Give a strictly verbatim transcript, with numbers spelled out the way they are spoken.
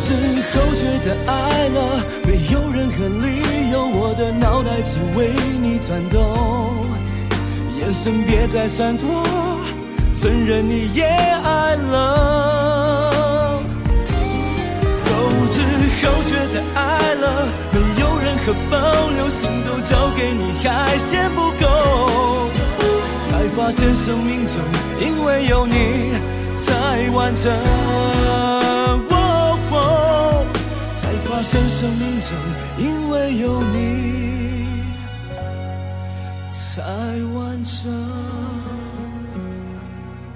之后觉得爱了没有任何理由，我的脑袋只为你转动，眼神别再闪躲，承认你也爱了。后知后觉得爱了没有任何保留，心都交给你还嫌不够，才发现生命中因为有你才完整，哦哦，才发现生命中因为有你才完整。